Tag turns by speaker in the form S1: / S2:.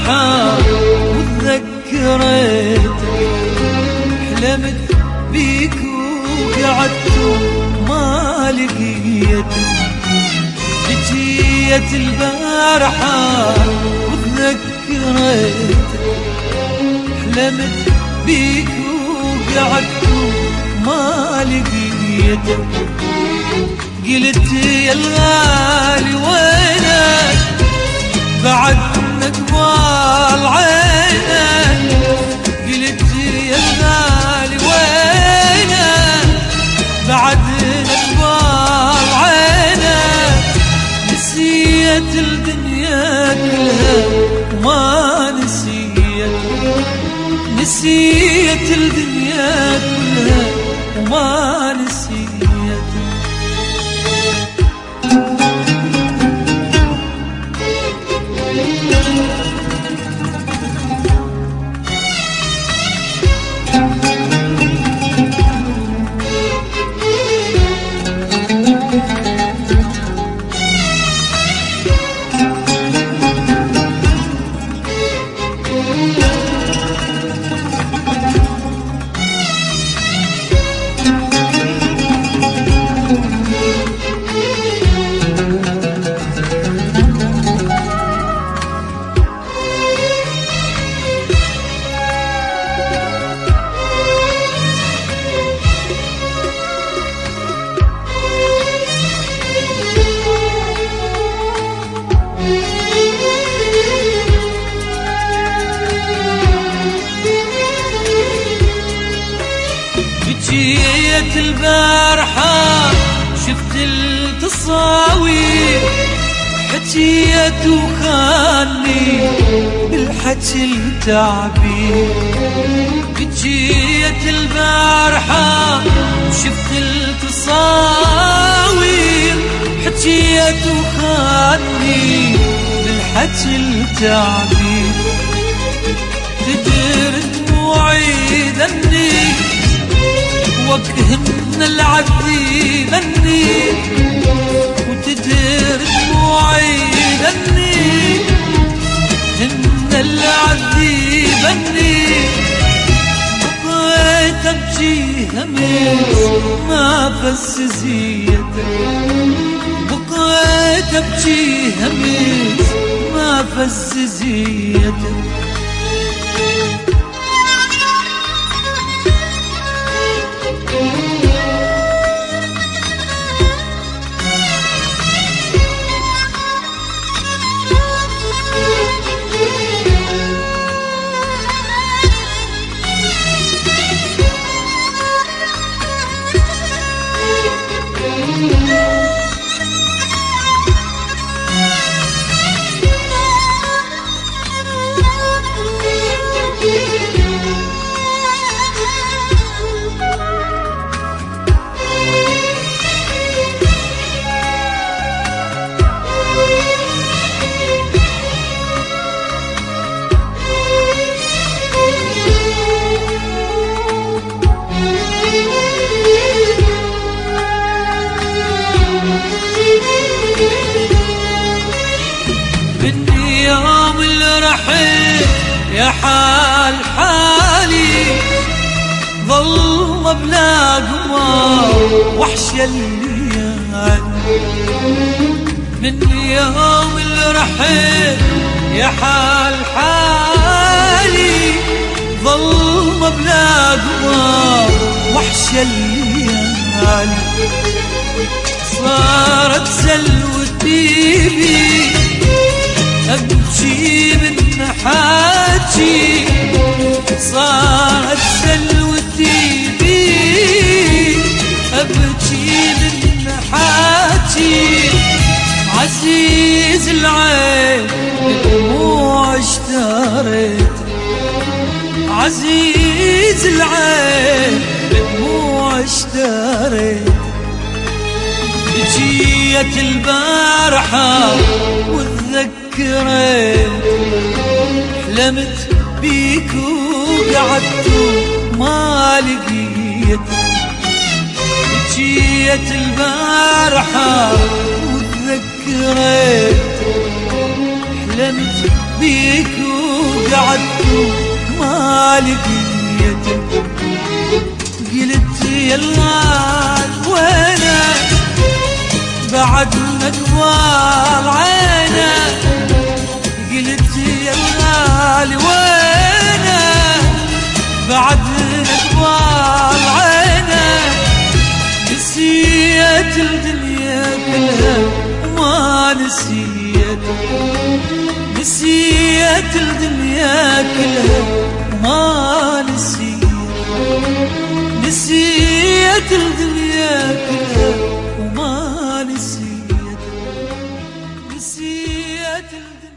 S1: البارحة وتذكرت، حلمت بيك وقعدت ما لقيتك. جيت البارحة وتذكرت، حلمت بيك وقعدت ما لقيتك. قلت يا الغالي وينك بعد نقبال عينك. قلت يا الغالي وينك بعد نقبال عينك. نسيت الدنيا كلها وما نسيتك، نسيت الدنيا كلها وما نسيتك. جيت البارحة شفت التصاوير، حكيت وخاني بالحكي التعبير. جيت البارحة شفت التصاوير، حكيت وخاني بالحكي التعبير. تدري دموعي ذني وكهن العذيب اني، وتدر دموعي ذني هن العذيب اني. بقيت ابكي همس ما فز زيتك، بقيت ابكي همس ما فز زيتك. يوم اللي رحيت يا حال حالي ظل بلا قمر وحش الليالي. من يوم اللي رحيت يا حال حالي ظل بلا قمر وحش الليالي. صارت سلوتي بي أبكي من حاجي، صارت سلوتي بي أبكي من حاجي. عزيز العين دموع اشتريت، عزيز العين دموع اشتريت. جيت البارحة وتذكرت، حلمت بيك وقعدت ما لقيتك. جيت البارحة وتذكرت، حلمت بيك وقعدت ما لقيتك. قلت يالله وينك بعد مقبال عينك. قلت يالله وينك بعد مقبال عينك. نسيت الدنيا كلها وما نسيتك. نسيت الدنيا كلها وما نسيتك. نسيت الدنيا كلها وما نسيتك. نسيت الدنيا